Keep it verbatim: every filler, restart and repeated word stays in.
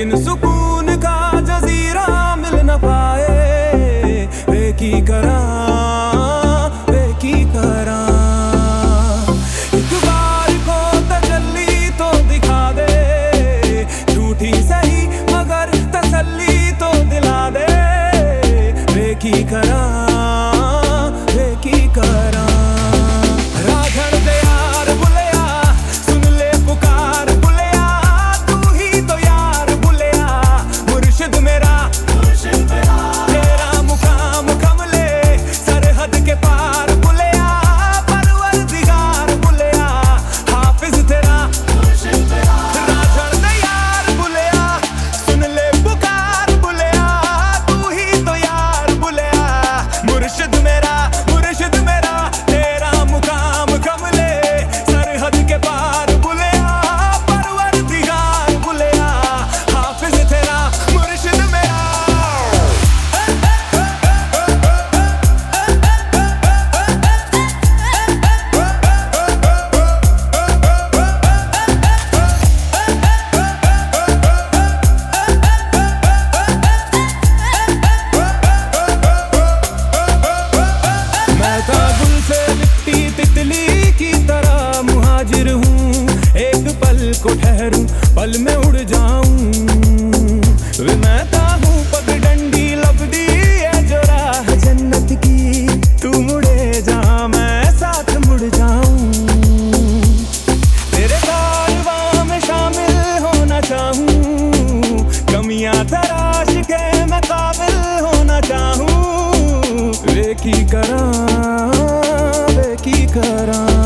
लेकिन सुकून का जजीरा मिल न पाए। वे की करा वे की करा एक बार को तजल्ली तो दिखा दे, झूठी सही मगर तसल्ली तो दिला दे। वे की करा वे की करा राधड़ दे यार बुलिया, सुन ले पुकार बुलिया, तू ही तो यार बुलिया, मुर्शिद मेरा मुर्शिद मेरा, तेरा मुकाम कमले सरहद के पार बुलिया, परवरदिगार बुलिया, हाफिज तेरा मुर्शिद मेरा। राधड़ दे यार बुलिया, सुन ले पुकार बुलिया, तू ही तो यार बुलिया, मुर्शिद मेरा मुर्शिद मेरा, तेरा मुकाम कमले सरहद के पार बुलिया, परवरदिगार बुलिया, हाफिज तेरा मुर्शिद मेरा। मैं काबुल से लिपटी तितली की तरह मुहाजिर हूँ, एक पल को ठहरूं पल में उड़ जाऊं। वे मैं हूँ पगडंडी लबदी है जो राह जन्नत की, तू मुड़े जहाँ मैं साथ मुड़ जाऊं। तेरे कारवां में शामिल होना चाहूँ, कमियां तराश के मैं काबिल होना चाहूँ। वे की करा वे की करा